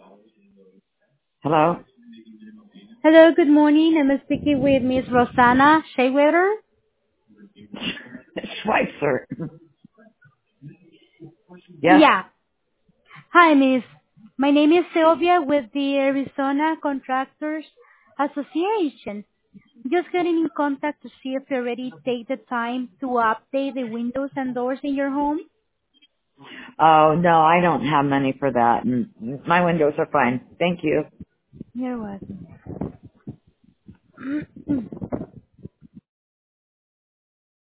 Hello? Hello, good morning. I'm speaking with Miss Rosanna Shayweather. Schweitzer. Yes? Yeah. Hi, Miss. My name is Sylvia with the Arizona Contractors Association. Just getting in contact to see if you already take the time to update the windows and doors in your home. Oh, no, I don't have money for that. And my windows are fine. Thank you. You're welcome.